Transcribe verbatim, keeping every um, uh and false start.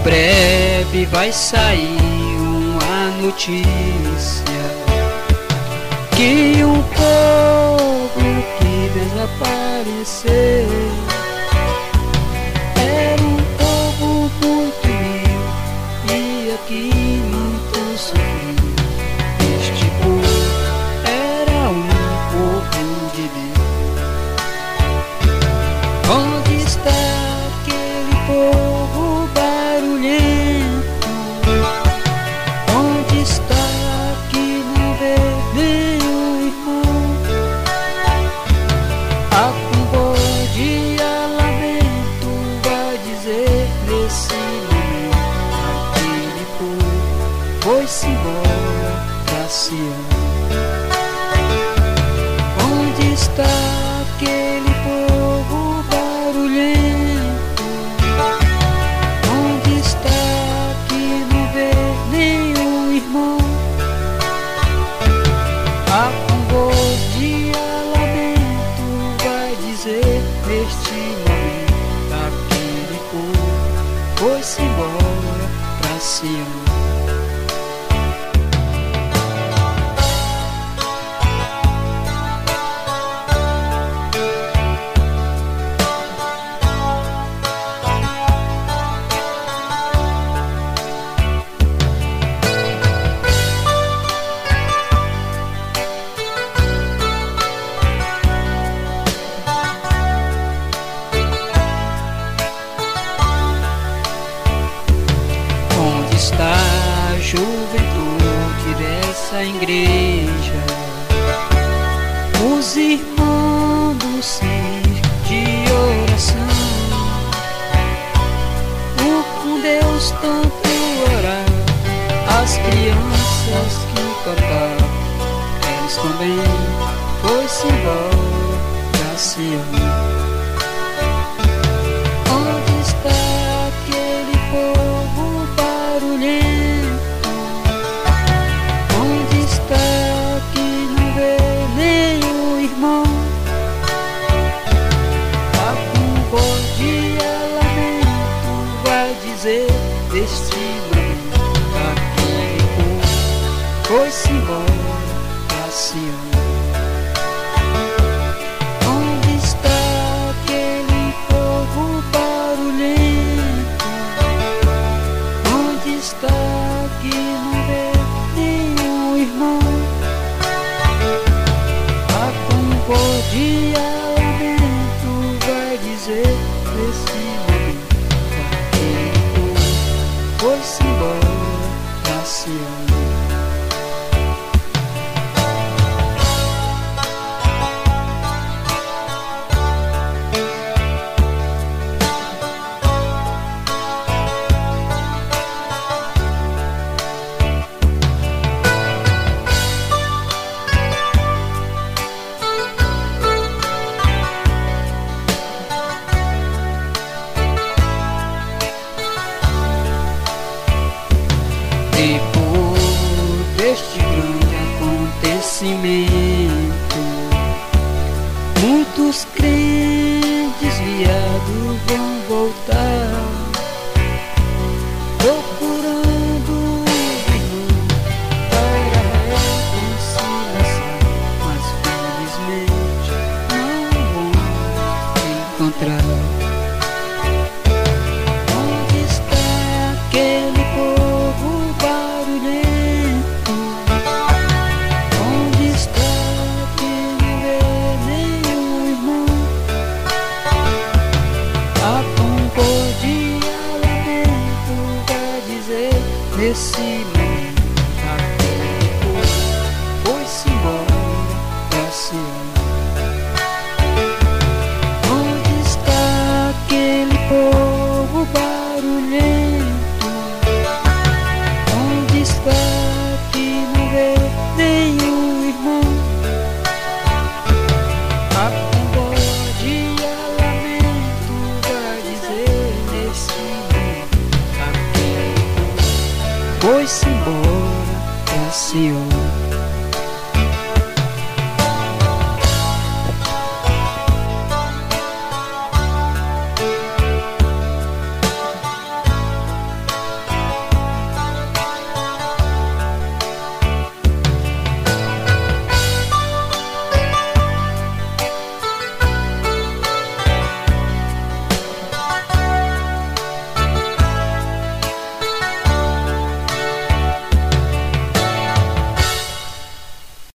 breve vai sair uma notícia que um povo que desapareceu era um povo muito humilde e aqui muito sofrido. Este povo era um povo de Deus. Onde está aquele povo barulhento? Onde está que não vê nenhum irmão? A voz de lamento vai dizer nesse momento: aquele povo foi-se embora pra Sião. Onde está aquele povo barulhento? Onde está que não vê nenhum irmão? A voz de lamento vai dizer neste momento: aquele povo foi-se embora pra Sião. Está a juventude dessa igreja, os irmãos do circo de oração, o com Deus tanto orar, as crianças que cantavam, eles também foi-se embora pra Sião. Onde está aquele povo barulhento? Onde está que não vê nenhum irmão? A voz de lamento vai dizer deste momento: aquele povo foi-se embora pra Sião. Onde está aquele povo barulhento? Onde está que não vê nenhum irmão? A voz de lamento vai dizer nesse momento: aquele povo foi-se embora pra Sião. Depois deste grande acontecimento, muitos crentes viados vão voltar, procurando o irmão para a reconciliação, mas felizmente não vão encontrar. Onde está aquele povo barulhento? Onde está que não vê nenhum irmão? A voz de lamento vai dizer nesse momento: aquele povo foi-se embora pra Sião. Onde está aquele povo barulhento? Onde está que não vê nenhum irmão? A voz de lamento vai dizer nesse momento: aquele povo foi-se embora pra Sião.